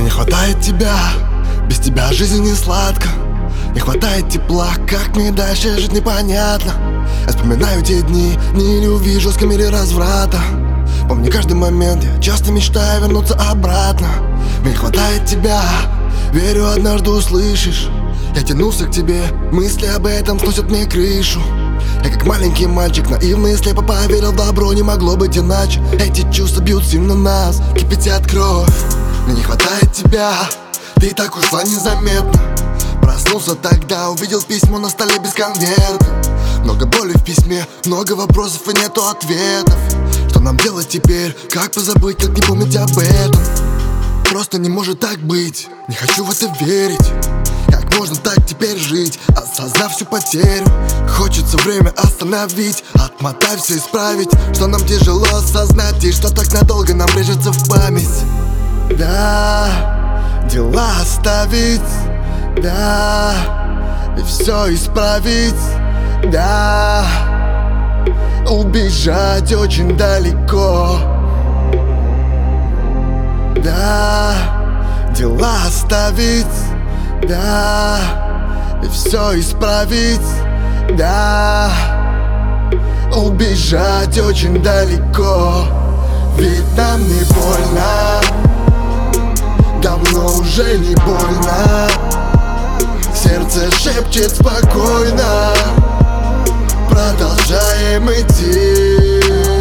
не хватает тебя, без тебя жизнь не сладко. Не хватает тепла, как мне дальше жить непонятно. Я вспоминаю те дни, не увижу с камеры разврата. Помню каждый момент, я часто мечтаю вернуться обратно. Мне не хватает тебя, верю, однажды услышишь. Я тянулся к тебе, мысли об этом сносят мне крышу. Я как маленький мальчик, наивно и слепо поверил в добро, не могло быть иначе. Эти чувства бьют сильно нас, кипятят кровь. Мне не хватает тебя, ты так ушла незаметно. Проснулся тогда, увидел письмо на столе без конверта. Много боли в письме, много вопросов и нету ответов. Что нам делать теперь, как позабыть, как не помнить об этом? Просто не может так быть, не хочу в это верить. Как можно так теперь жить, осознав всю потерю? Хочется время остановить, отмотать все, исправить. Что нам тяжело осознать и что так надолго нам режется в память. Да, дела оставить, да, и все исправить, да, убежать очень далеко. Да, дела оставить, да, и все исправить, да, убежать очень далеко. Ведь нам не больно, давно уже не больно. Сердце шепчет спокойно, продолжаем идти.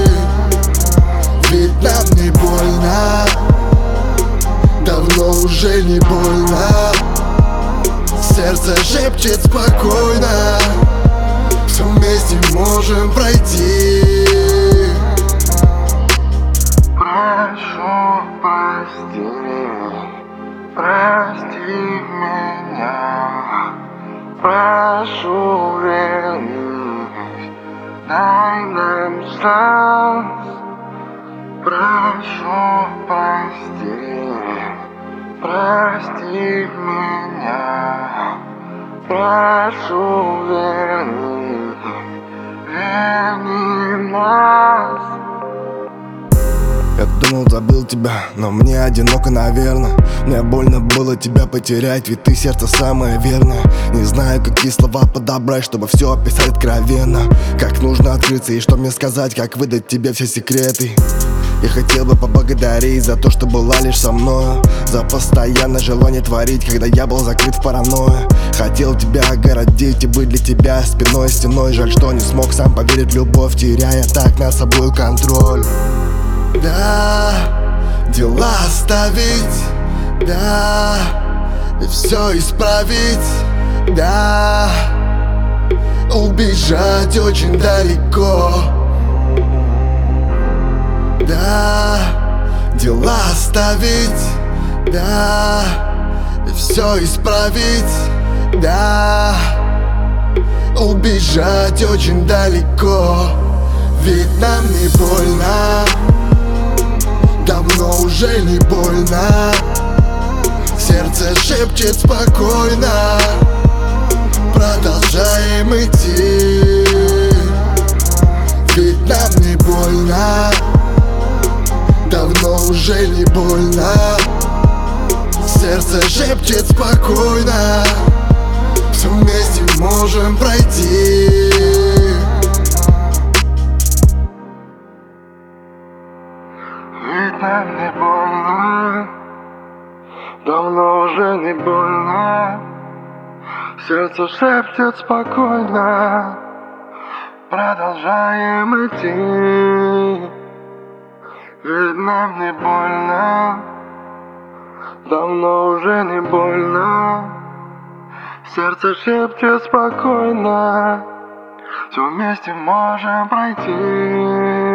Ведь нам не больно, давно уже не больно. Сердце шепчет спокойно, все вместе можем пройти. Прошу, прости, прости меня. Прошу, вернись, дай нам шанс. Прошу, прости, прости меня. Прошу, верни, верни нас. Я думал, забыл тебя, но мне одиноко, наверное. Мне больно было тебя потерять, ведь ты сердце самое верное. Не знаю, какие слова подобрать, чтобы все описать откровенно. Как нужно открыться и что мне сказать, как выдать тебе все секреты. Я хотел бы поблагодарить за то, что была лишь со мною, за постоянное желание творить, когда я был закрыт в паранойю. Хотел тебя огородить и быть для тебя спиной стеной. Жаль, что не смог сам поверить в любовь, теряя так над собой контроль. Да, дела оставить, да, и все исправить, да, убежать очень далеко. Да, дела оставить, да, и все исправить, да, убежать очень далеко. Ведь нам не больно, давно уже не больно. Сердце шепчет спокойно, продолжаем идти. Ведь нам не больно, давно уже не больно. Сердце шепчет спокойно, все вместе можем пройти. Ведь нам не больно, давно уже не больно. Сердце шепчет спокойно, продолжаем идти. Ведь нам не больно, давно уже не больно. Сердце шепчет спокойно, все вместе можем пройти.